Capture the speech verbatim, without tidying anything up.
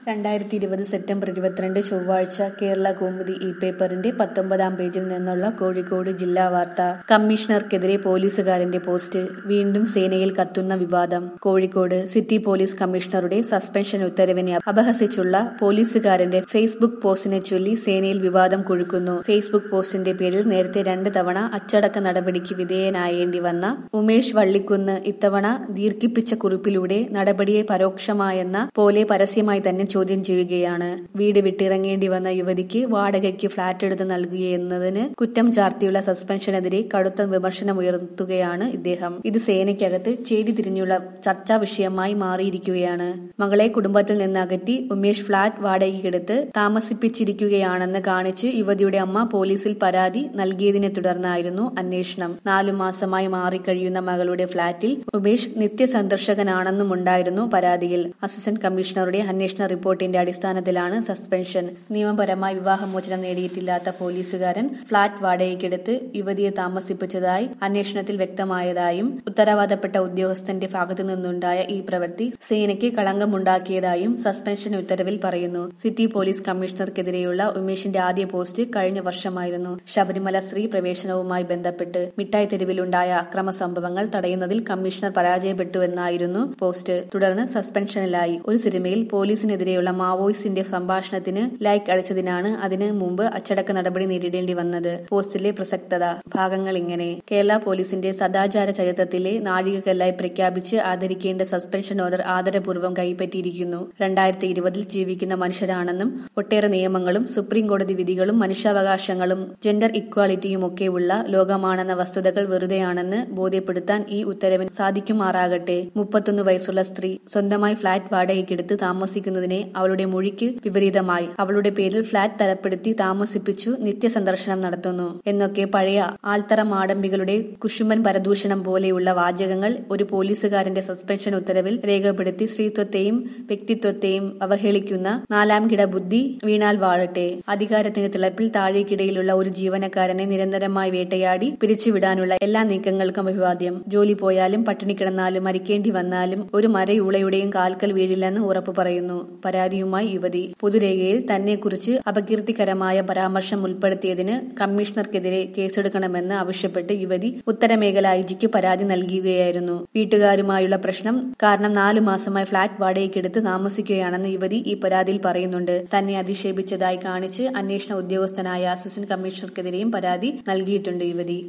രണ്ടായിരത്തി ഇരുപത് സെപ്റ്റംബർ ഇരുപത്തിരണ്ട് ചൊവ്വാഴ്ച കേരള കൗമുദി ഇ പേപ്പറിന്റെ പത്തൊമ്പതാം പേജിൽ നിന്നുള്ള കോഴിക്കോട് ജില്ലാ വാർത്ത. കമ്മീഷണർക്കെതിരെ പോലീസുകാരന്റെ പോസ്റ്റ്. വീണ്ടും സേനയിൽ കത്തുന്ന വിവാദം. കോഴിക്കോട് സിറ്റി പോലീസ് കമ്മീഷണറുടെ സസ്പെൻഷൻ ഉത്തരവിനെ അപഹസിച്ചുള്ള പോലീസുകാരന്റെ ഫേസ്ബുക്ക് പോസ്റ്റിനെ ചൊല്ലി സേനയിൽ വിവാദം കൊഴുക്കുന്നു. ഫേസ്ബുക്ക് പോസ്റ്റിന്റെ പേരിൽ നേരത്തെ രണ്ട് തവണ അച്ചടക്ക നടപടിക്ക് വിധേയനായേണ്ടി വന്ന ഉമേഷ് വള്ളിക്കുന്ന് ഇത്തവണ ദീർഘിപ്പിച്ച കുറിപ്പിലൂടെ നടപടിയെ പരോക്ഷമായെന്ന പോലെ പരസ്യമായി തന്നെ ചോദ്യം ചെയ്യുകയാണ്. വീട് വിട്ടിറങ്ങേണ്ടി വന്ന യുവതിക്ക് വാടകയ്ക്ക് ഫ്ളാറ്റ് എടുത്ത് നൽകുകയെന്നതിന് കുറ്റം ചാർത്തിയുള്ള സസ്പെൻഷനെതിരെ കടുത്ത വിമർശനമുയർത്തുകയാണ് ഇദ്ദേഹം. ഇത് സേനയ്ക്കകത്ത് ചേരി തിരിഞ്ഞുള്ള ചർച്ചാ വിഷയമായി മാറിയിരിക്കുകയാണ്. മകളെ കുടുംബത്തിൽ നിന്ന് അകറ്റി ഉമേഷ് ഫ്ളാറ്റ് വാടകയ്ക്കെടുത്ത് താമസിപ്പിച്ചിരിക്കുകയാണെന്ന് കാണിച്ച് യുവതിയുടെ അമ്മ പോലീസിൽ പരാതി നൽകിയതിനെ തുടർന്നായിരുന്നു അന്വേഷണം. നാലു മാസമായി മാറിക്കഴിയുന്ന മകളുടെ ഫ്ളാറ്റിൽ ഉമേഷ് നിത്യസന്ദർശകനാണെന്നുമുണ്ടായിരുന്നു പരാതിയിൽ. അസിസ്റ്റന്റ് കമ്മീഷണറുടെ അന്വേഷണ റിപ്പോർട്ടിന്റെ അടിസ്ഥാനത്തിലാണ് സസ്പെൻഷൻ. നിയമപരമായി വിവാഹമോചനം നേടിയിട്ടില്ലാത്ത പോലീസുകാരൻ ഫ്ളാറ്റ് വാടകയ്ക്കെടുത്ത് യുവതിയെ താമസിപ്പിച്ചതായി അന്വേഷണത്തിൽ വ്യക്തമായതായും ഉത്തരവാദപ്പെട്ട ഉദ്യോഗസ്ഥന്റെ ഭാഗത്തു നിന്നുണ്ടായ ഈ പ്രവൃത്തി സേനയ്ക്ക് കളങ്കമുണ്ടാക്കിയതായും സസ്പെൻഷൻ ഉത്തരവിൽ പറയുന്നു. സിറ്റി പോലീസ് കമ്മീഷണർക്കെതിരെയുള്ള ഉമേഷിന്റെ ആദ്യ പോസ്റ്റ് കഴിഞ്ഞ വർഷമായിരുന്നു. ശബരിമല സ്ത്രീ പ്രവേശനവുമായി ബന്ധപ്പെട്ട് മിഠായി തെരുവിലുണ്ടായ അക്രമ സംഭവങ്ങൾ തടയുന്നതിൽ കമ്മീഷണർ പരാജയപ്പെട്ടുവെന്നായിരുന്നു പോസ്റ്റ്. തുടർന്ന് സസ്പെൻഷനിലായി. ഒരു സിനിമയിൽ പോലീസിനെതിരെയുള്ള മാവോയിസ്റ്റിന്റെ സംഭാഷണത്തിന് ലൈക്ക് അടിച്ചതിനാണ് അതിന് മുമ്പ് അച്ചടക്ക നടപടി നേരിടേണ്ടി വന്നത്. പോസ്റ്റിലെ പ്രസക്തത ഭാഗങ്ങൾ ഇങ്ങനെ. കേരള പോലീസിന്റെ സദാചാര ചരിത്രത്തിലെ നാഴികക്കല്ലായി പ്രഖ്യാപിച്ച് ആദരിക്കേണ്ട സസ്പെൻഷൻ ഓർഡർ ആദരപൂർവ്വം കൈപ്പറ്റിയിരിക്കുന്നു. രണ്ടായിരത്തി ഇരുപതിൽ ജീവിക്കുന്ന മനുഷ്യരാണെന്നും ഒട്ടേറെ നിയമങ്ങളും സുപ്രീം കോടതി വിധികളും മനുഷ്യാവകാശങ്ങളും ജെൻഡർ ഇക്വാലിറ്റിയുമൊക്കെ ഉള്ള ലോകമാണെന്ന വസ്തുതകൾ വെറുതെയാണെന്ന് ബോധ്യപ്പെടുത്താൻ ഈ ഉത്തരവിന് സാധിക്കുമാറാകട്ടെ. മുപ്പത്തൊന്ന് വയസ്സുള്ള സ്ത്രീ സ്വന്തമായി ഫ്ളാറ്റ് വാടകയ്ക്കെടുത്ത് താമസിക്കുന്നതിനെ അവളുടെ മൊഴിക്ക് വിപരീതമായി അവളുടെ പേരിൽ ഫ്ളാറ്റ് തരപ്പെടുത്തി താമസിപ്പിച്ചു നിത്യസന്ദർശനം നടത്തുന്നു എന്നൊക്കെ പഴയ ആൽത്തറ മാടമ്പികളുടെ കുശുമ്പൻ പരദൂഷണം പോലെയുള്ള വാചകങ്ങൾ ഒരു പോലീസുകാരന്റെ സസ്പെൻഷൻ ഉത്തരവിൽ രേഖപ്പെടുത്തി സ്ത്രീത്വത്തെയും വ്യക്തിത്വത്തെയും അവഹേളിക്കുന്ന നാലാം കിട ബുദ്ധി വീണാൽ വാഴട്ടെ. അധികാരത്തിന്റെ തിളപ്പിൽ താഴേക്കിടയിലുള്ള ഒരു ജീവനക്കാരനെ നിരന്തരമായി വേട്ടയാടി പിരിച്ചുവിടാനുള്ള എല്ലാ നീക്കങ്ങൾക്കും അഭിവാദ്യം. ജോലി പോയാലും പട്ടിണി കിടന്നാലും മരിക്കേണ്ടി വന്നാലും ഒരു മരയൂളയുടെയും കാൽക്കൽ വീഴില്ലെന്ന് ഉറപ്പു പറയുന്നു പരാതിയുമായി യുവതി. പൊതുരേഖയിൽ തന്നെക്കുറിച്ച് അപകീർത്തികരമായ പരാമർശം ഉൾപ്പെടുത്തിയതിന് കമ്മീഷണർക്കെതിരെ കേസെടുക്കണമെന്ന് ആവശ്യപ്പെട്ട് യുവതി ഉത്തരമേഖല ഐ ജിക്ക് പരാതി നൽകുകയായിരുന്നു. വീട്ടുകാരുമായുള്ള പ്രശ്നം കാരണം നാലു മാസമായി ഫ്ളാറ്റ് വാടകയ്ക്കെടുത്ത് താമസിക്കുകയാണെന്ന് യുവതി ഈ പരാതിയിൽ പറയുന്നുണ്ട്. തന്നെ അധിക്ഷേപിച്ചതായി കാണിച്ച് അന്വേഷണ ഉദ്യോഗസ്ഥനായ അസിസ്റ്റന്റ് കമ്മീഷണർക്കെതിരെയും പരാതി നൽകിയിട്ടുണ്ട് യുവതി.